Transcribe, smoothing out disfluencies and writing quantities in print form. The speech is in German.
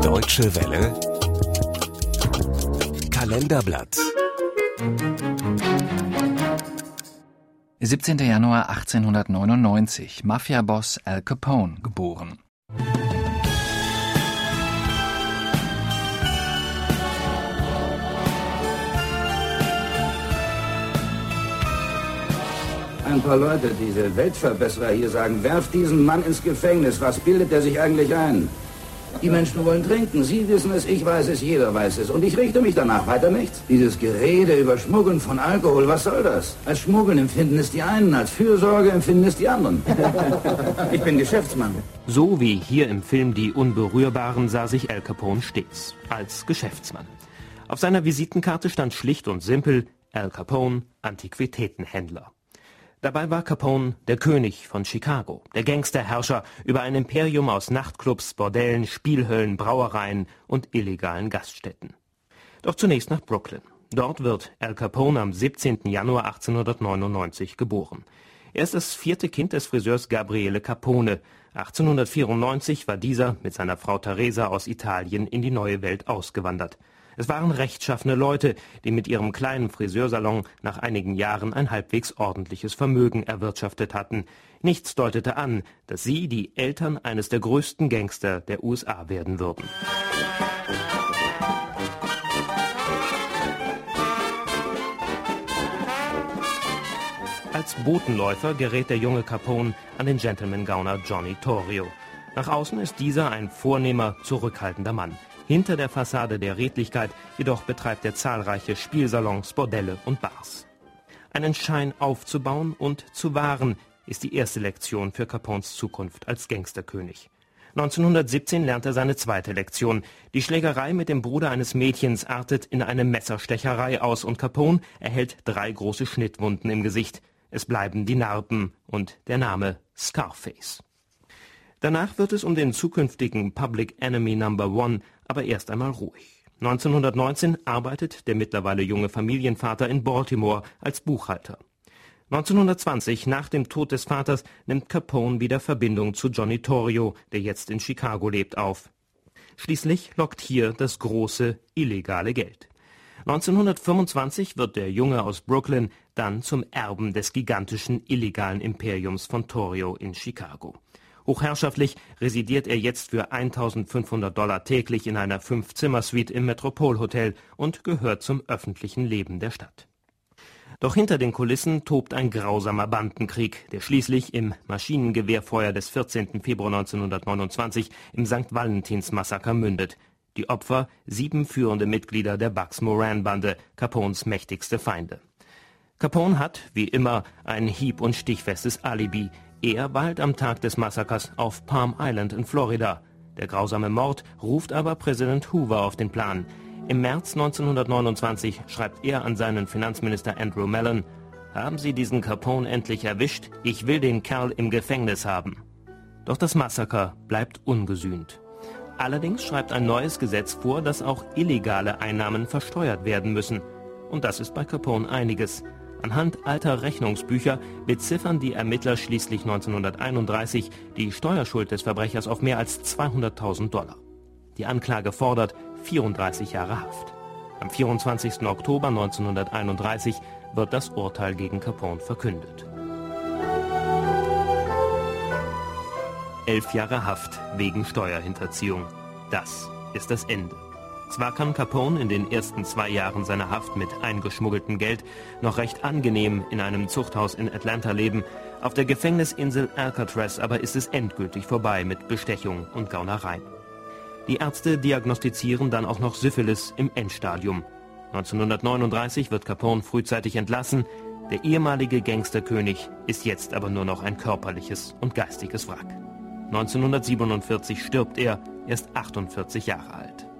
Deutsche Welle Kalenderblatt 17. Januar 1899, Mafiaboss Al Capone geboren. Ein paar Leute, diese Weltverbesserer hier, sagen, werft diesen Mann ins Gefängnis. Was bildet er sich eigentlich ein? Die Menschen wollen trinken. Sie wissen es, ich weiß es, jeder weiß es. Und ich richte mich danach, weiter nichts. Dieses Gerede über Schmuggeln von Alkohol, was soll das? Als Schmuggeln empfinden es die einen, als Fürsorge empfinden es die anderen. Ich bin Geschäftsmann. So wie hier im Film Die Unberührbaren sah sich Al Capone stets, als Geschäftsmann. Auf seiner Visitenkarte stand schlicht und simpel Al Capone, Antiquitätenhändler. Dabei war Capone der König von Chicago, der Gangsterherrscher über ein Imperium aus Nachtclubs, Bordellen, Spielhöllen, Brauereien und illegalen Gaststätten. Doch zunächst nach Brooklyn. Dort wird Al Capone am 17. Januar 1899 geboren. Er ist das vierte Kind des Friseurs Gabriele Capone. 1894 war dieser mit seiner Frau Teresa aus Italien in die neue Welt ausgewandert. Es waren rechtschaffene Leute, die mit ihrem kleinen Friseursalon nach einigen Jahren ein halbwegs ordentliches Vermögen erwirtschaftet hatten. Nichts deutete an, dass sie die Eltern eines der größten Gangster der USA werden würden. Als Botenläufer gerät der junge Capone an den Gentleman-Gauner Johnny Torrio. Nach außen ist dieser ein vornehmer, zurückhaltender Mann. Hinter der Fassade der Redlichkeit jedoch betreibt er zahlreiche Spielsalons, Bordelle und Bars. Einen Schein aufzubauen und zu wahren, ist die erste Lektion für Capones Zukunft als Gangsterkönig. 1917 lernt er seine zweite Lektion. Die Schlägerei mit dem Bruder eines Mädchens artet in eine Messerstecherei aus und Capone erhält 3 große Schnittwunden im Gesicht. Es bleiben die Narben und der Name Scarface. Danach wird es um den zukünftigen Public Enemy No. 1 aber erst einmal ruhig. 1919 arbeitet der mittlerweile junge Familienvater in Baltimore als Buchhalter. 1920, nach dem Tod des Vaters, nimmt Capone wieder Verbindung zu Johnny Torrio, der jetzt in Chicago lebt, auf. Schließlich lockt hier das große, illegale Geld. 1925 wird der Junge aus Brooklyn dann zum Erben des gigantischen illegalen Imperiums von Torrio in Chicago. Hochherrschaftlich residiert er jetzt für $1.500 täglich in einer 5-Zimmer-Suite im Metropolhotel und gehört zum öffentlichen Leben der Stadt. Doch hinter den Kulissen tobt ein grausamer Bandenkrieg, der schließlich im Maschinengewehrfeuer des 14. Februar 1929 im St. Valentins-Massaker mündet. Die Opfer 7 führende Mitglieder der Bugs Moran-Bande, Capones mächtigste Feinde. Capone hat, wie immer, ein hieb- und stichfestes Alibi. Er weilt am Tag des Massakers auf Palm Island in Florida. Der grausame Mord ruft aber Präsident Hoover auf den Plan. Im März 1929 schreibt er an seinen Finanzminister Andrew Mellon: Haben Sie diesen Capone endlich erwischt? Ich will den Kerl im Gefängnis haben. Doch das Massaker bleibt ungesühnt. Allerdings schreibt ein neues Gesetz vor, dass auch illegale Einnahmen versteuert werden müssen. Und das ist bei Capone einiges. Anhand alter Rechnungsbücher beziffern die Ermittler schließlich 1931 die Steuerschuld des Verbrechers auf mehr als $200.000. Die Anklage fordert 34 Jahre Haft. Am 24. Oktober 1931 wird das Urteil gegen Capone verkündet. 11 Jahre Haft wegen Steuerhinterziehung. Das ist das Ende. Zwar kann Capone in den ersten 2 Jahren seiner Haft mit eingeschmuggeltem Geld noch recht angenehm in einem Zuchthaus in Atlanta leben, auf der Gefängnisinsel Alcatraz aber ist es endgültig vorbei mit Bestechung und Gaunereien. Die Ärzte diagnostizieren dann auch noch Syphilis im Endstadium. 1939 wird Capone frühzeitig entlassen. Der ehemalige Gangsterkönig ist jetzt aber nur noch ein körperliches und geistiges Wrack. 1947 stirbt er, erst 48 Jahre alt.